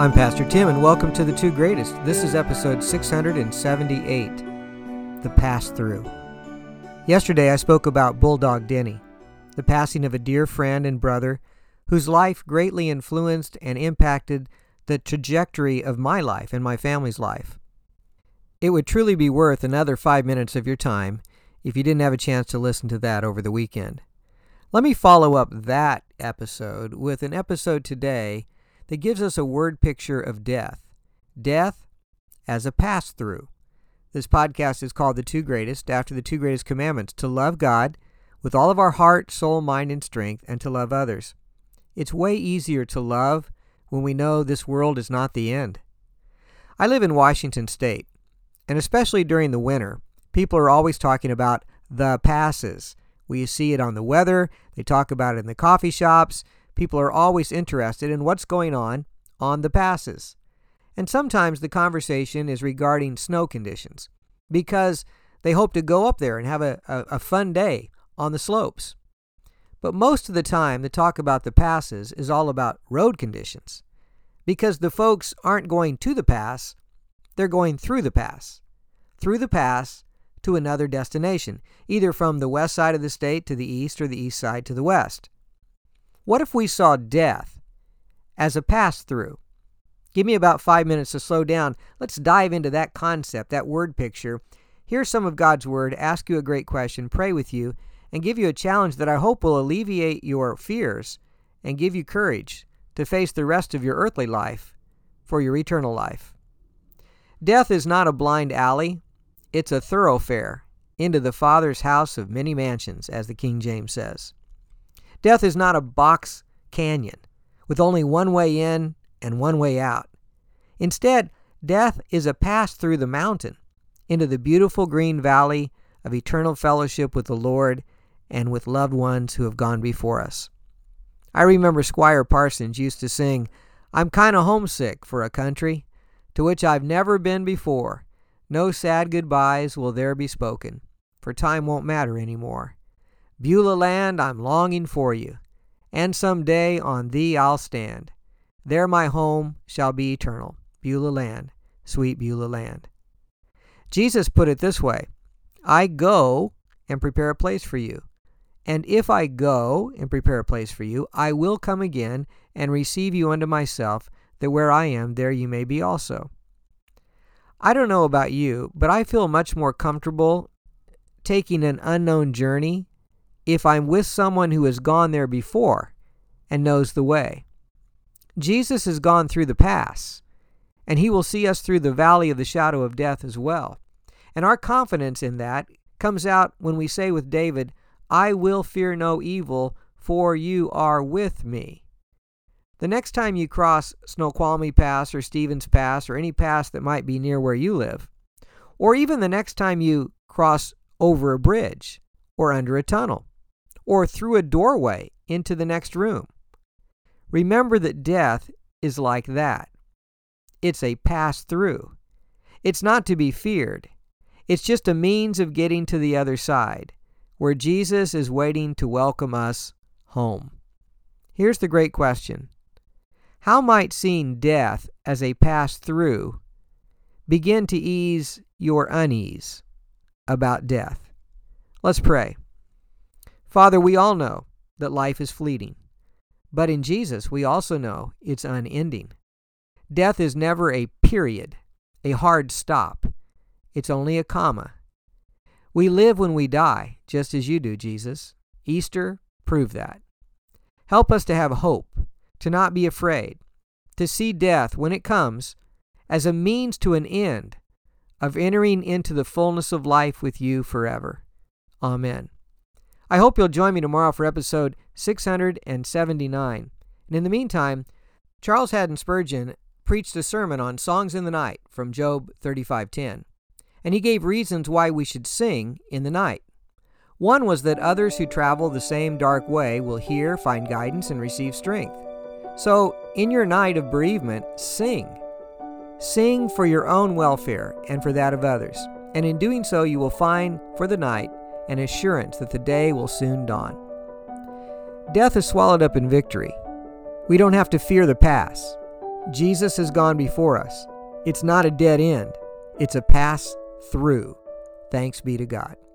I'm Pastor Tim, and welcome to The Two Greatest. This is episode 678, The Pass-Through. Yesterday I spoke about Bulldog Denny, the passing of a dear friend and brother whose life greatly influenced and impacted the trajectory of my life and my family's life. It would truly be worth another 5 minutes of your time if you didn't have a chance to listen to that over the weekend. Let me follow up that episode with an episode today that gives us a word picture of death. Death as a pass-through. This podcast is called The Two Greatest, after the two greatest commandments: to love God with all of our heart, soul, mind, and strength, and to love others. It's way easier to love when we know this world is not the end. I live in Washington State, and especially during the winter, people are always talking about the passes. We see it on the weather, they talk about it in the coffee shops. People are always interested in what's going on the passes. And sometimes the conversation is regarding snow conditions because they hope to go up there and have a fun day on the slopes. But most of the time, the talk about the passes is all about road conditions because the folks aren't going to the pass, they're going through the pass to another destination, either from the west side of the state to the east or the east side to the west. What if we saw death as a pass-through? Give me about 5 minutes to slow down. Let's dive into that concept, that word picture. Here's some of God's Word, ask you a great question, pray with you, and give you a challenge that I hope will alleviate your fears and give you courage to face the rest of your earthly life for your eternal life. Death is not a blind alley. It's a thoroughfare into the Father's house of many mansions, as the King James says. Death is not a box canyon with only one way in and one way out. Instead, death is a pass through the mountain into the beautiful green valley of eternal fellowship with the Lord and with loved ones who have gone before us. I remember Squire Parsons used to sing, "I'm kind of homesick for a country to which I've never been before. No sad goodbyes will there be spoken, for time won't matter anymore. Beulah land, I'm longing for you, and some day on thee I'll stand. There my home shall be eternal. Beulah land, sweet Beulah land." Jesus put it this way, "I go and prepare a place for you. And if I go and prepare a place for you, I will come again and receive you unto myself, that where I am, there you may be also." I don't know about you, but I feel much more comfortable taking an unknown journey if I'm with someone who has gone there before and knows the way. Jesus has gone through the pass, and he will see us through the valley of the shadow of death as well. And our confidence in that comes out when we say with David, "I will fear no evil, for you are with me." The next time you cross Snoqualmie Pass or Stevens Pass or any pass that might be near where you live, or even the next time you cross over a bridge or under a tunnel, or through a doorway into the next room, remember that death is like that. It's a pass-through. It's not to be feared. It's just a means of getting to the other side, where Jesus is waiting to welcome us home. Here's the great question. How might seeing death as a pass-through begin to ease your unease about death? Let's pray. Father, we all know that life is fleeting, but in Jesus we also know it's unending. Death is never a period, a hard stop. It's only a comma. We live when we die, just as you do, Jesus. Easter proved that. Help us to have hope, to not be afraid, to see death when it comes as a means to an end of entering into the fullness of life with you forever. Amen. I hope you'll join me tomorrow for episode 679. And in the meantime, Charles Haddon Spurgeon preached a sermon on Songs in the Night from Job 35:10. And he gave reasons why we should sing in the night. One was that others who travel the same dark way will hear, find guidance, and receive strength. So, in your night of bereavement, sing. Sing for your own welfare and for that of others. And in doing so, you will find for the night an assurance that the day will soon dawn. Death is swallowed up in victory. We don't have to fear the pass. Jesus has gone before us. It's not a dead end. It's a pass through. Thanks be to God.